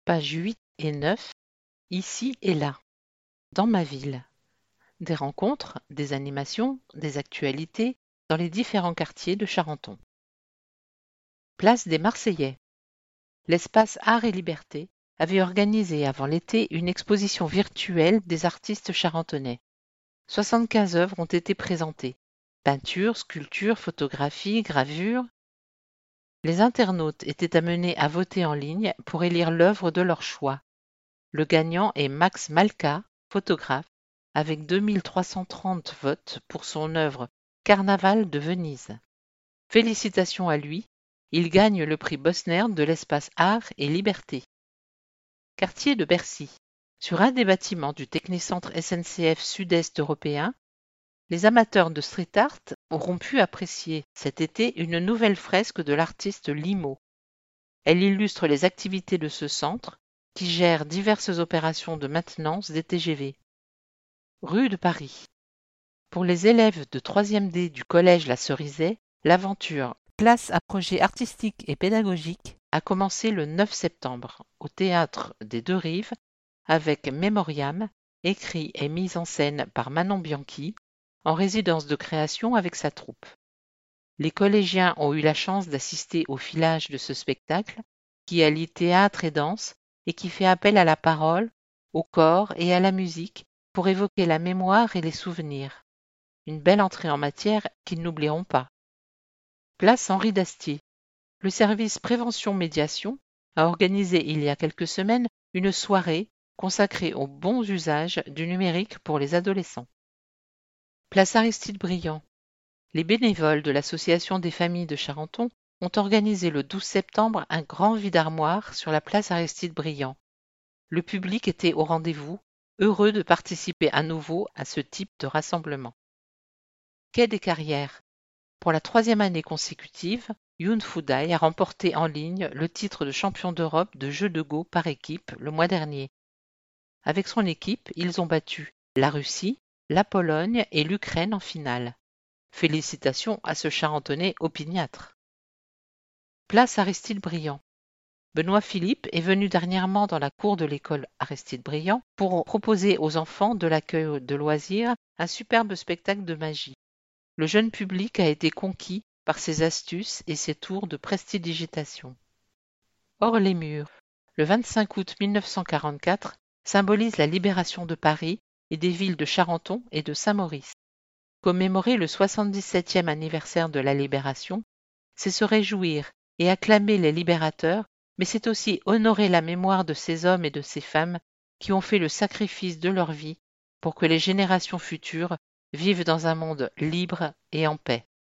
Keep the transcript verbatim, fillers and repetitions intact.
Pages huit et neuf, ici et là. Dans ma ville. Des rencontres, des animations, des actualités dans les différents quartiers de Charenton. Place des Marseillais. L'espace Art et Liberté avait organisé avant l'été une exposition virtuelle des artistes charentonnais. soixante-quinze œuvres ont été présentées. Peintures, sculptures, photographies, gravures. Les internautes étaient amenés à voter en ligne pour élire l'œuvre de leur choix. Le gagnant est Max Malka, photographe, avec deux mille trois cent trente votes pour son œuvre Carnaval de Venise. Félicitations à lui, il gagne le prix Bosner de l'espace Art et Liberté. Quartier de Bercy. Sur un des bâtiments du Technicentre S N C F Sud-Est européen, les amateurs de street art auront pu apprécier cet été une nouvelle fresque de l'artiste Limo. Elle illustre les activités de ce centre qui gère diverses opérations de maintenance des T G V. Rue de Paris. Pour les élèves de troisième D du collège La Cerisay, l'aventure Classe à projet artistique et pédagogique a commencé le neuf septembre au Théâtre des Deux Rives avec Mémoriam, écrit et mis en scène par Manon Bianchi, en résidence de création avec sa troupe. Les collégiens ont eu la chance d'assister au filage de ce spectacle qui allie théâtre et danse et qui fait appel à la parole, au corps et à la musique pour évoquer la mémoire et les souvenirs. Une belle entrée en matière qu'ils n'oublieront pas. Place Henri Dastier. Le service prévention-médiation a organisé il y a quelques semaines une soirée consacrée aux bons usages du numérique pour les adolescents. Place Aristide Briand. Les bénévoles de l'Association des familles de Charenton ont organisé le douze septembre un grand vide-armoire sur la place Aristide Briand. Le public était au rendez-vous, heureux de participer à nouveau à ce type de rassemblement. Quai des Carrières. Pour la troisième année consécutive, Youn Foudaï a remporté en ligne le titre de champion d'Europe de jeu de go par équipe le mois dernier. Avec son équipe, ils ont battu la Russie, la Pologne et l'Ukraine en finale. Félicitations à ce Charentonais opiniâtre. Place Aristide Briand. Benoît Philippe est venu dernièrement dans la cour de l'école Aristide Briand pour proposer aux enfants de l'accueil de loisirs un superbe spectacle de magie. Le jeune public a été conquis par ses astuces et ses tours de prestidigitation. Hors les murs. Le vingt-cinq août mille neuf cent quarante-quatre symbolise la libération de Paris et des villes de Charenton et de Saint-Maurice. Commémorer le soixante-dix-septième anniversaire de la Libération, c'est se réjouir et acclamer les libérateurs, mais c'est aussi honorer la mémoire de ces hommes et de ces femmes qui ont fait le sacrifice de leur vie pour que les générations futures vivent dans un monde libre et en paix.